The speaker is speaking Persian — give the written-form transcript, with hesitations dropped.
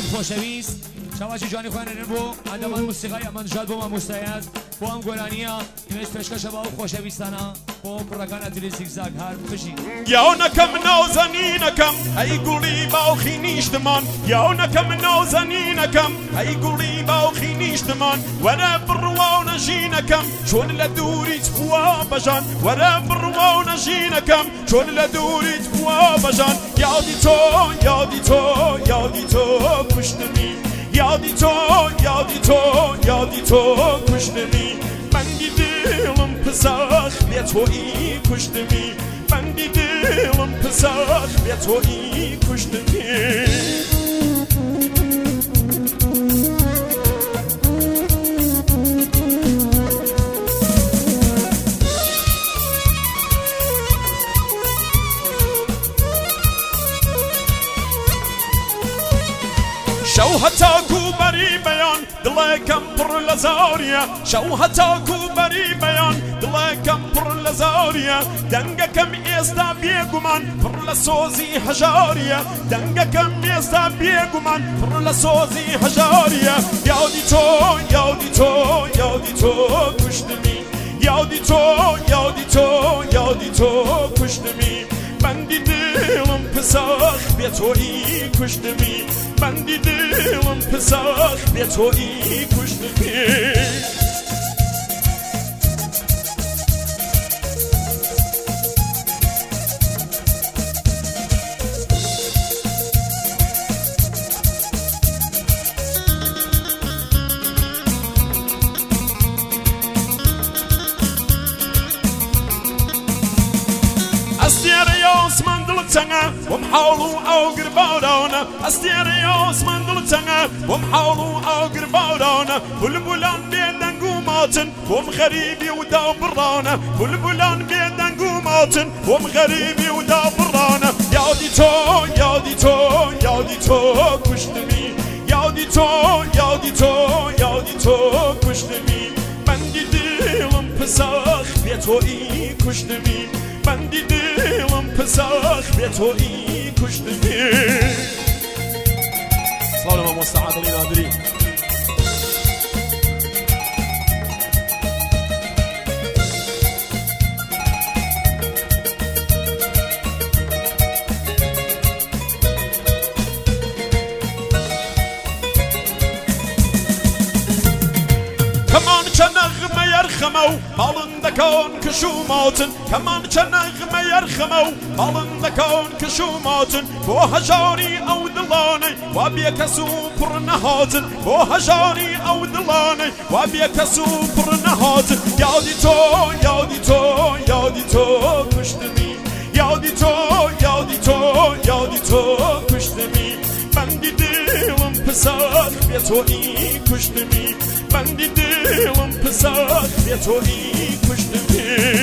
خوشویست شواجی جانی خوانه بو اندمان موسیقی امان جاد بو ما مستعد بو هم گلانیا ایمش پشکش با خوشویستانا بو پرگان ادلی زیگزاگ هر بشی یا نکم نازنینکم ای گلی باخی نیشتمان یا نکم نازنینکم ای گلی باخی نیشتمان وره بروان جینکم چون لدوریت بوا بجان وره بروان جینکم چون لدوریت بوا بجان یادی تو یادی تو یادی تو کشتمی یادی تو یادی تو یادی تو کشتمی من دیدم پساخ بیا تویی کشتمی من دیدم پساخ بیا تویی کشتمی شو هتاكو بري بيان دلكم بر لزاريا شو هتاكو بري بيان دلكم بر لزاريا دنگكم استا بيگمان بر لسوزي حجاريا دنگكم استا بيگمان بر لسوزي حجاريا يادي تو يادي تو يادي تو كشتمي يادي تو يادي تو يادي تو كشتمي من دیدم پساخ بیا تویی کشتمی من دیدم پساخ بیا تویی کشتمی Osman دلتنا ومحاولوا أو قرباونا أستيري عثمان دلتنا ومحاولوا أو قرباونا بلبلان بيدن قوماتن ومغريبي ودا برانا بلبلان بيدن قوماتن ومغريبي ودا برانا يادي تو يادي تو يادي تو كشتمي يادي تو يادي تو يادي تو كشتمي من دیدم پساخ بیا تویی کشتمی من دیدم پساخ بیا تویی کشتمی سلام مستعد علی نادری كمان كنغمة يرخمو مالن دكون كشوماتن كمان كنغمة يرخمو مالن دكون كشوماتن بو هجاري أو دلاني وابيك سوبر نهاتن بو هجاري أو دلاني وابيك سوبر نهاتن يادي تو يادي تو يادي تو كشتمي يادي تو يادي تو يادي تو كشتمي من دیدم پساخ بیا تویی کشتمی من دیدم پساخ بیا تویی کشتمی